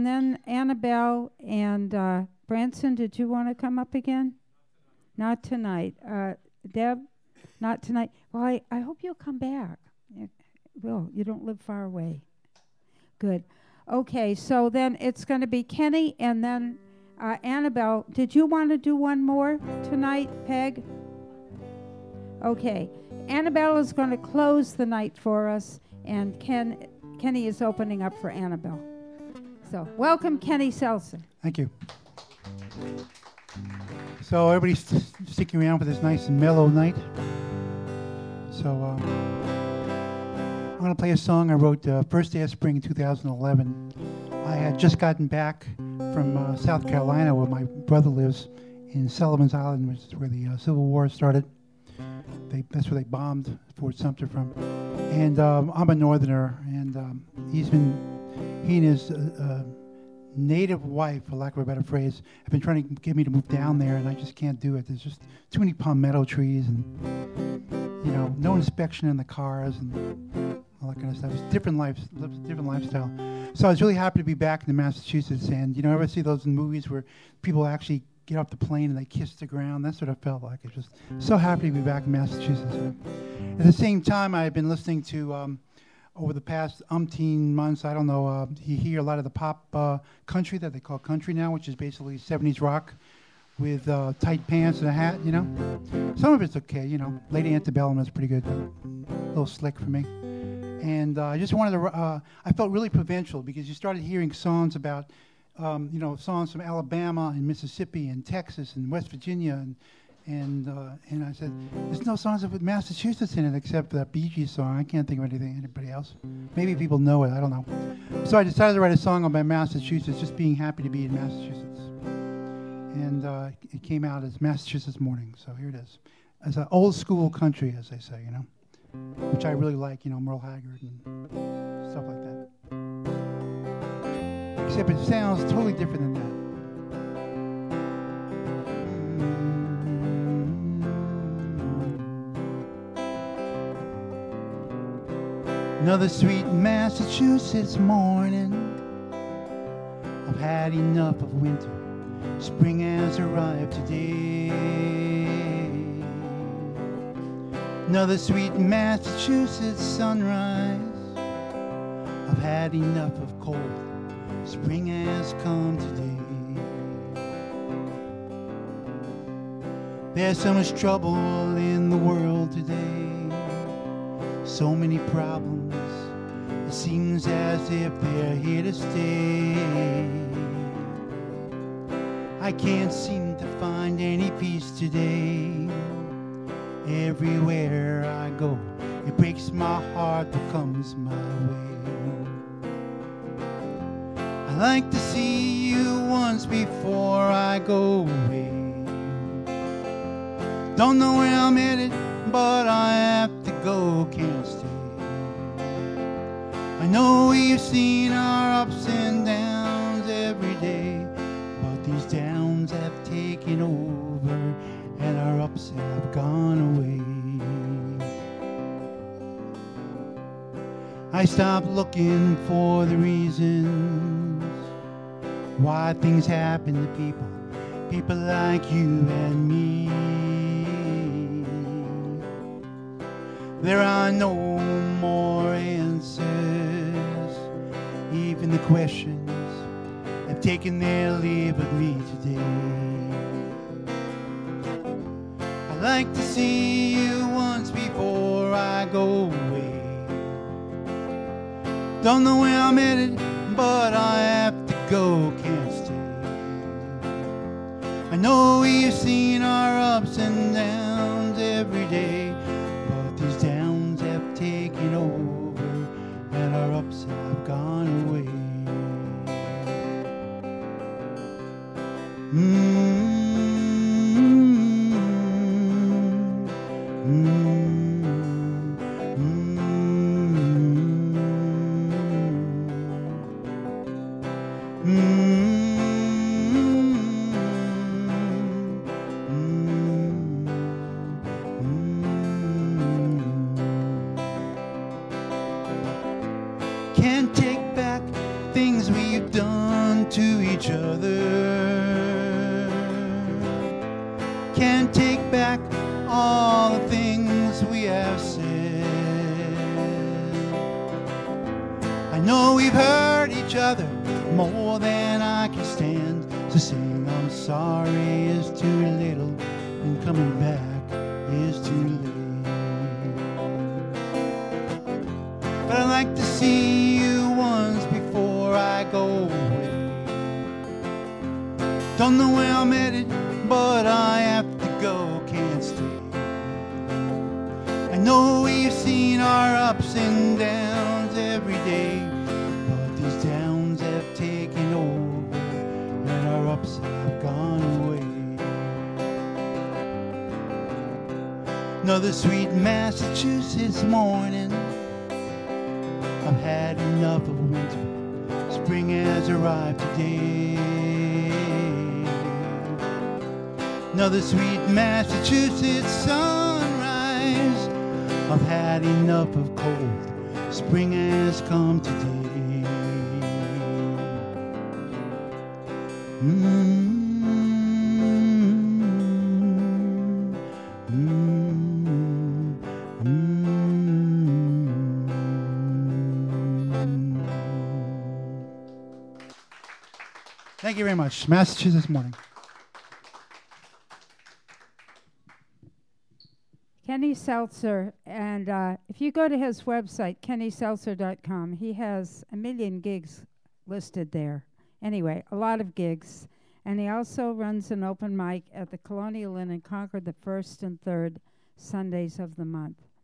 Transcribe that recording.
and then Annabelle and Branson, did you want to come up again? Not tonight. Deb, not tonight. Well, I hope you'll come back. Will, you don't live far away. Good. Okay, so then it's going to be Kenny and then Annabelle. Did you want to do one more tonight, Peg? Okay. Annabelle is going to close the night for us, and Kenny is opening up for Annabelle. So, welcome, Kenny Selson. Thank you. So, everybody's sticking around for this nice and mellow night. So, I'm going to play a song I wrote first day of spring in 2011. I had just gotten back from South Carolina, where my brother lives, in Sullivan's Island, which is where the Civil War started. That's where they bombed Fort Sumter from. And I'm a Northerner, and he and his native wife, for lack of a better phrase, have been trying to get me to move down there, and I just can't do it. There's just too many palmetto trees, and no inspection in the cars, and all that kind of stuff. It's different lifestyle. So I was really happy to be back in Massachusetts, and ever see those in movies where people actually get off the plane and they kiss the ground? That's what I felt like. It's just so happy to be back in Massachusetts. At the same time, I've been listening to, over the past umpteen months, I don't know, you hear a lot of the pop country that they call country now, which is basically 70s rock with tight pants and a hat, Some of it's okay, Lady Antebellum is pretty good, a little slick for me. And I just wanted to, I felt really provincial because you started hearing songs about songs from Alabama and Mississippi and Texas and West Virginia, and I said, there's no songs with Massachusetts in it except for that Bee Gees song. I can't think of anybody else. Maybe people know it, I don't know. So I decided to write a song about Massachusetts, just being happy to be in Massachusetts. And it came out as Massachusetts Morning, so here it is. As an old school country, as they say, which I really like, Merle Haggard and stuff like that. Except it sounds totally different than that. Another sweet Massachusetts morning. I've had enough of winter. Spring has arrived today. Another sweet Massachusetts sunrise. I've had enough of cold. Spring has come today. There's so much trouble in the world today. So many problems. It seems as if they're here to stay. I can't seem to find any peace today. Everywhere I go, it breaks my heart what comes my way. I like to see you once before I go away. Don't know where I'm headed, but I have to go, can't stay. I know we've seen our ups and downs every day, but these downs have taken over and our ups have gone away. I stopped looking for the reasons why things happen to people like you and me. There are no more answers. Even the questions have taken their leave of me today. I like to see you once before I go away. Don't know where I'm headed, but I have to go, can't stay. I know we've seen our ups and downs every day, but these downs have taken over and our ups have gone away. Can't take back things we've done to each other. Can't take back all the things we have said. I know we've hurt each other more than I can stand. So saying I'm sorry is too little, and coming back is too late. But I'd like to see you once before I go away. Don't know where I'm headed, but I have to go, can't stay. I know we've seen our ups and downs every day, but these downs have taken over and our ups have gone away. Another sweet Massachusetts morning. I've had enough of winter. Spring has arrived today. Another sweet Massachusetts sunrise. I've had enough of cold. Spring has come today. Thank you very much. Massachusetts morning. Kenny Seltzer, and if you go to his website, kennyseltzer.com, he has 1 million gigs listed there. Anyway, a lot of gigs. And he also runs an open mic at the Colonial Inn in Concord the 1st and 3rd Sundays of the month.